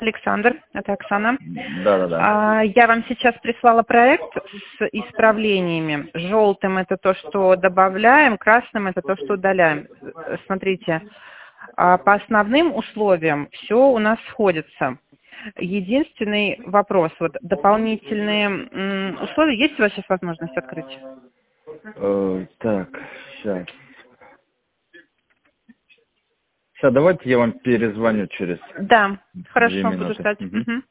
Александр, это Оксана. Да. Я вам сейчас прислала проект с исправлениями. Желтым это то, что добавляем, красным это то, что удаляем. Смотрите, по основным условиям все у нас сходится. Единственный вопрос, вот дополнительные условия, есть у вас сейчас возможность открыть? Так, сейчас. Сейчас, давайте я вам перезвоню через Да, 2 хорошо, буду минуты. ждать. Угу.